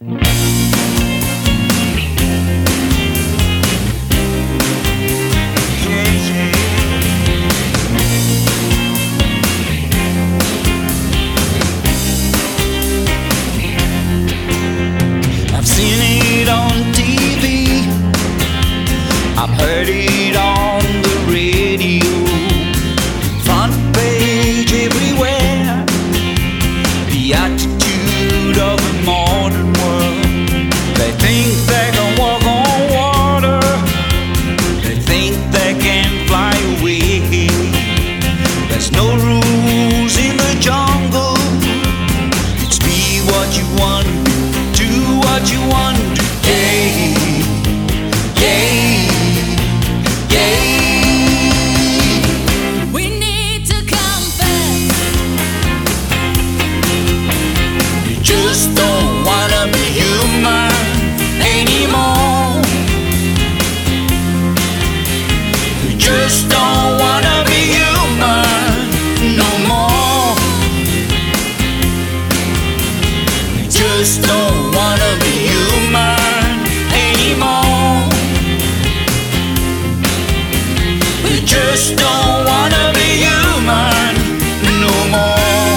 I've seen it on TV, I've heard it on the radio, front page everywhere, the attitude of the modern world. They think they can walk on water, they think they can fly away. There's no rules in the jungle, it's be what you want, do what you want to. Yeah, yeah, yeah. We need to confess. You just don't wanna be human anymore. You just don't wanna be human no more. You just don't wanna be human anymore. You just don't wanna be human no more.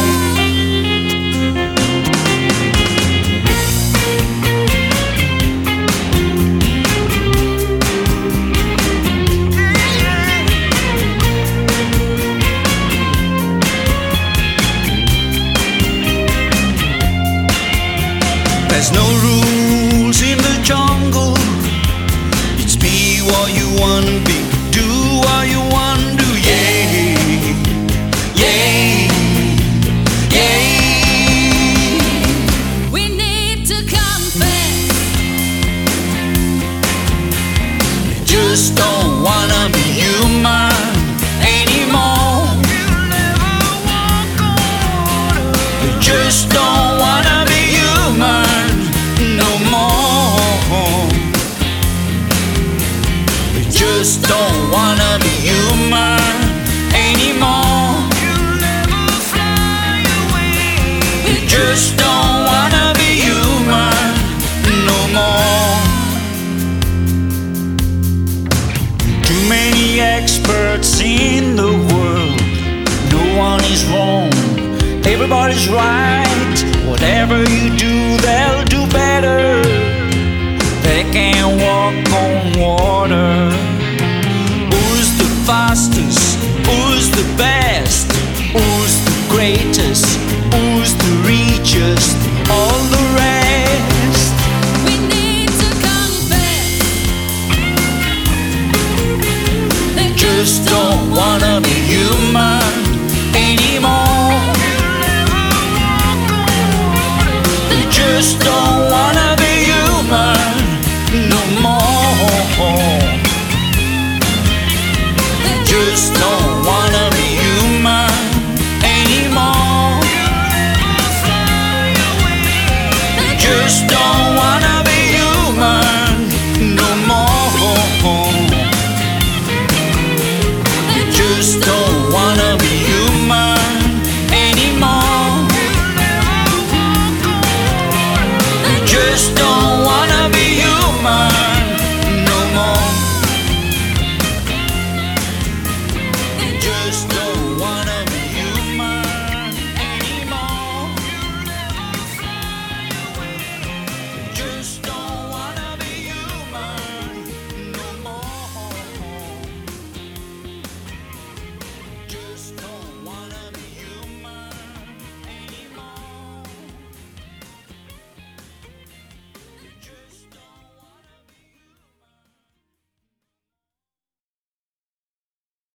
There's no rules in the jungle, it's be what you wanna be, do what you wanna do. Yeah, yeah, yeah. We need to confess. You just don't wanna be human anymore. You just don't wanna be human no more. You just don't wanna be human anymore. You just don't wanna be human no more. Too many experts in the world, no one is wrong, everybody's right. Whatever you do, they'll do better. They can walk on water. Who's the fastest? Who's the best? Who's the greatest? Who's the richest? All the rest. We need to confess. They Just don't wanna be human anymore. They just don't wanna be human no more. They just don't wanna be human anymore. They just don't wanna be human no more. They just don't wanna be human anymore. They just don't